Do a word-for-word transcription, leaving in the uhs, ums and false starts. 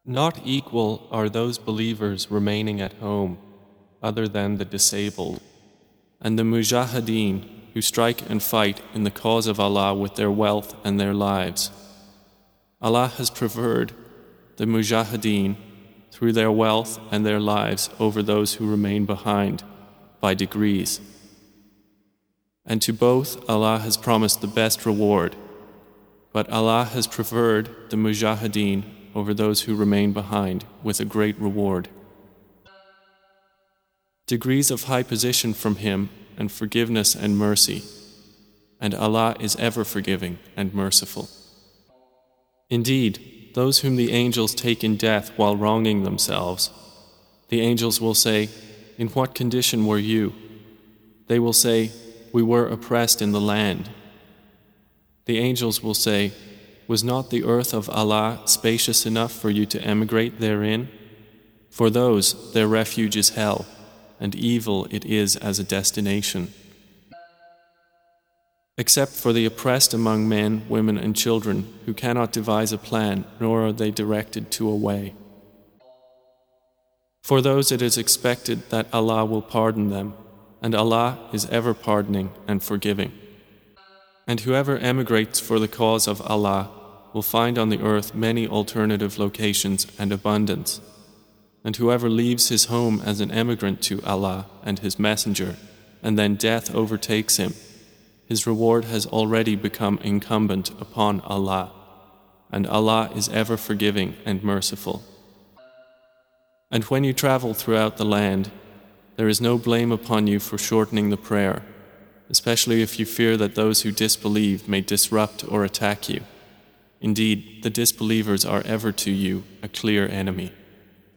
Not equal are those believers remaining at home, other than the disabled, and the mujahideen who strike and fight in the cause of Allah with their wealth and their lives. Allah has preferred the mujahideen through their wealth and their lives over those who remain behind by degrees. And to both Allah has promised the best reward, but Allah has preferred the mujahideen over those who remain behind with a great reward. Degrees of high position from Him and forgiveness and mercy, and Allah is ever forgiving and merciful. Indeed, those whom the angels take in death while wronging themselves, the angels will say, "In what condition were you?" They will say, "We were oppressed in the land." The angels will say, "Was not the earth of Allah spacious enough for you to emigrate therein? For those, their refuge is hell, and evil it is as a destination. Except for the oppressed among men, women, and children, who cannot devise a plan, nor are they directed to a way. For those it is expected that Allah will pardon them, and Allah is ever pardoning and forgiving. And whoever emigrates for the cause of Allah will find on the earth many alternative locations and abundance. And whoever leaves his home as an emigrant to Allah and His Messenger, and then death overtakes him, his reward has already become incumbent upon Allah, and Allah is ever forgiving and merciful. And when you travel throughout the land, there is no blame upon you for shortening the prayer, especially if you fear that those who disbelieve may disrupt or attack you. Indeed, the disbelievers are ever to you a clear enemy.